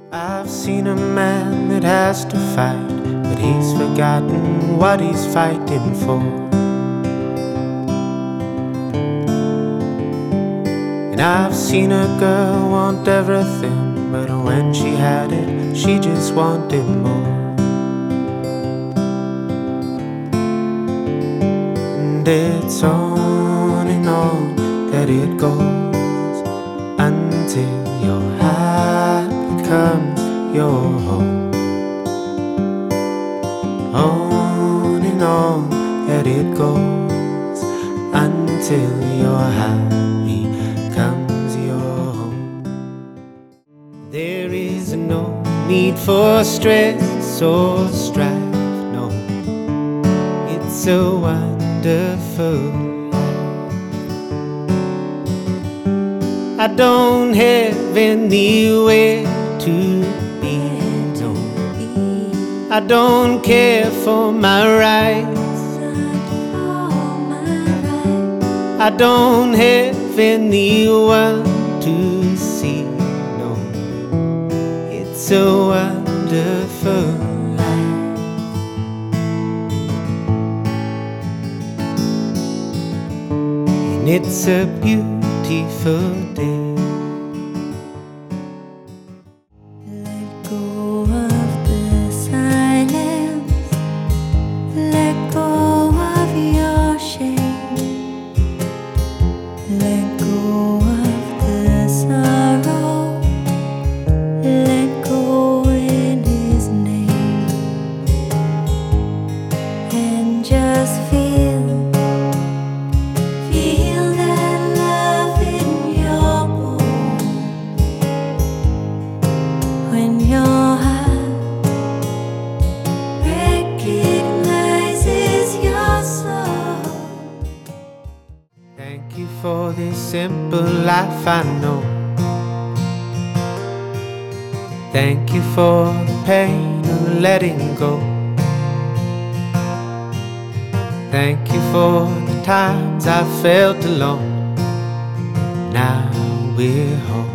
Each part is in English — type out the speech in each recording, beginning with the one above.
I've seen a man that has to fight, but he's forgotten what he's fighting for. And I've seen a girl want everything, but when she had it, she just wanted more. And it's on and on that it goes until your heart becomes your home. On and on that it goes until your heart becomes your home. There is no need for stress or strife, no. It's a wonderful. I don't have anywhere to be, no. I don't care for my rights. I don't have anyone to see, no. It's a wonderful life. And it's a beautiful day. Let go of the silence, let go of your shame, let go of the sorrow, let go in His name, and just feel that love in your bones. When your heart recognizes your soul. Thank you for this simple life I know. Thank you for the pain of letting go. Thank you for the times I felt alone. Now we're home.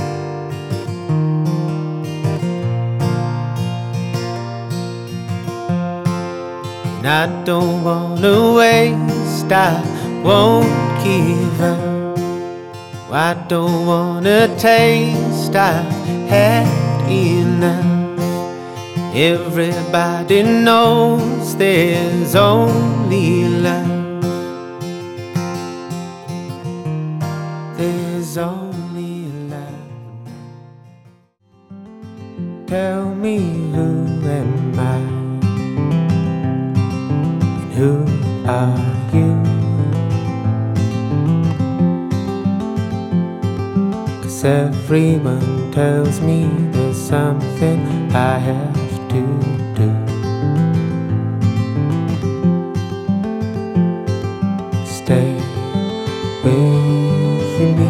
And I don't wanna waste, I won't give up. I don't wanna taste, I've had enough. Everybody knows there's only love. There's only love. Tell me, who am I? And who are you? 'Cause everyone tells me there's something I have to do. Stay with me.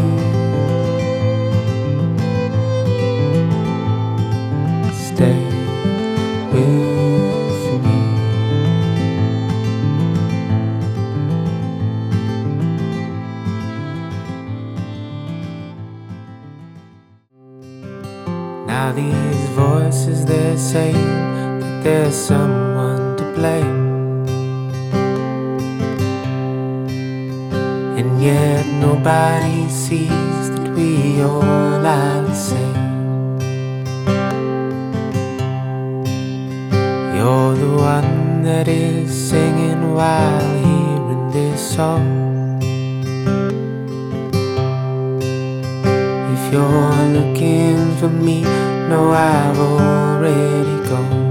Stay with me. Now these voices, they're saying that there's someone to blame, and yet nobody sees that we all are the same. You're the one that is singing while hearing this song. If you're looking for me, no, I've already gone.